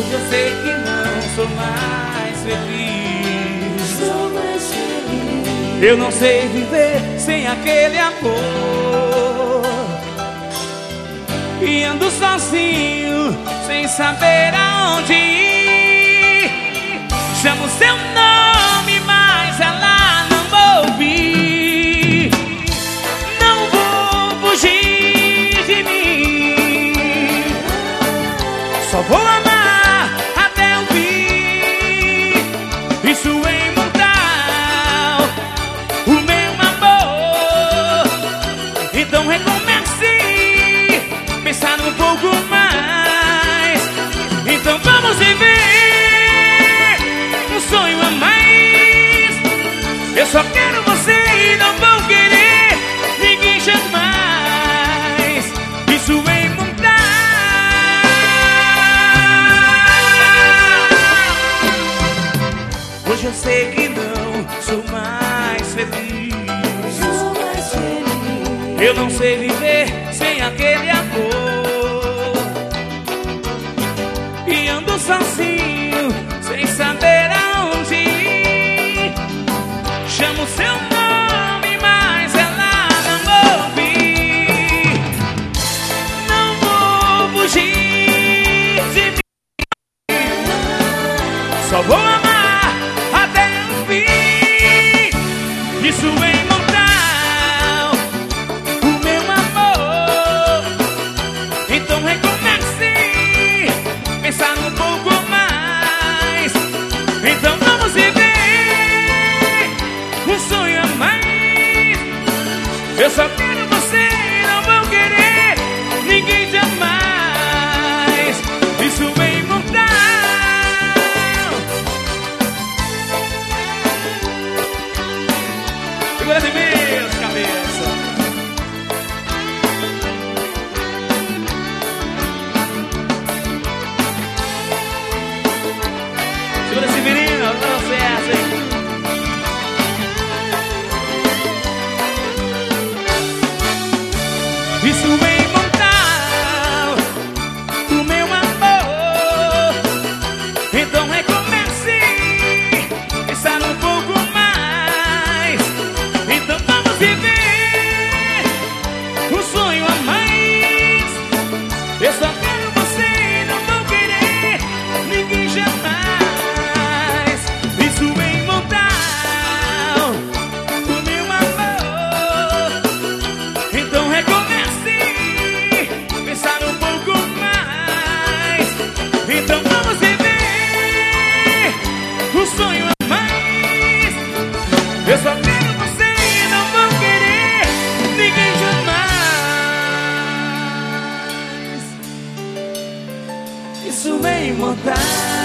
Hoje eu sei que não sou mais feliz. Sou mais feliz. Eu não sei viver sem aquele amor. E ando sozinho, sem saber aonde ir. Chamo seu nome, mas ela não ouve. Não vou fugir de mim. Só vou amar até o fim. Isso é imortal, o meu amor. Então recomece, pensar um pouco mais. Então vamos viver um sonho a mais. Eu só quero você e não vou querer ninguém jamais. Isso é imortal. Hoje eu sei que não sou mais feliz. Sou mais feliz. Eu não sei viver sem aquele amor. E ando sozinho, sem saber aonde ir. Chamo seu nome, mas ela não ouve. Não vou fugir de mim. Só vou amar até o fim. Isso é imortal, o meu amor. Então recomece, pensar um pouco mais. Então vamos viver um sonho a mais. Eu só quero você e não vou querer ninguém jamais. Isso é imortal. Segura de meus cabeça. Segura esse menino, não sei essa, hein? Isso é imortal, o meu amor. Então recomece, pensar um pouco mais. Então vamos viver um sonho a mais. Eu só quero você e não vou querer ninguém jamais. Isso é imortal, o meu amor. Então recomece, pensar um pouco mais. Então vamos viver um sonho a mais. Eu só quero você e não vou querer ninguém jamais. Isso é imortal.